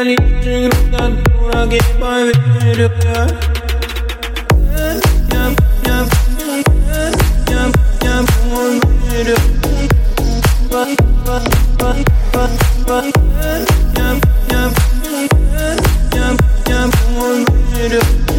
лишь игрушка, дурак, и поверю я. Я поверю. Я поверю.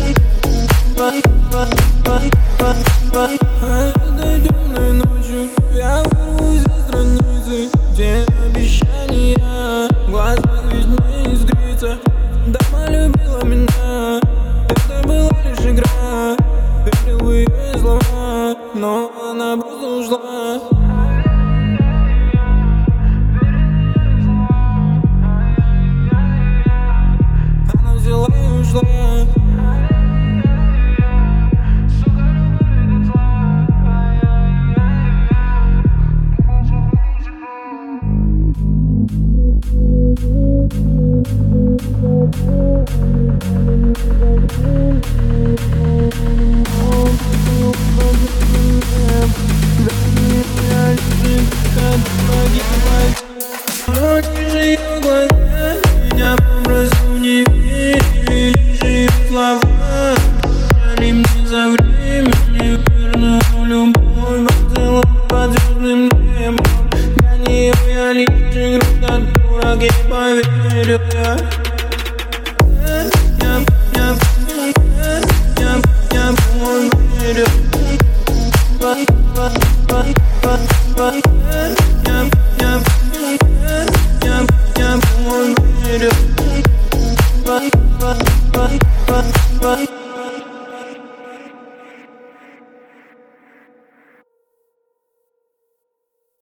Этой темной ночью я вырвусь за страницы, где обещания в глазах ведь не искрится. Дама любила меня, это была лишь игра. Верил в ее слова, но она просто ушла. Она взяла и ушла. Ниже ее глаза меня попросту не верили, ниже ее слова дали мне за время неверную любовь, поцелуй под звездным небом. Для нее я лишь игрушка, дурак, и поверю я. Я поверю. Я поверю.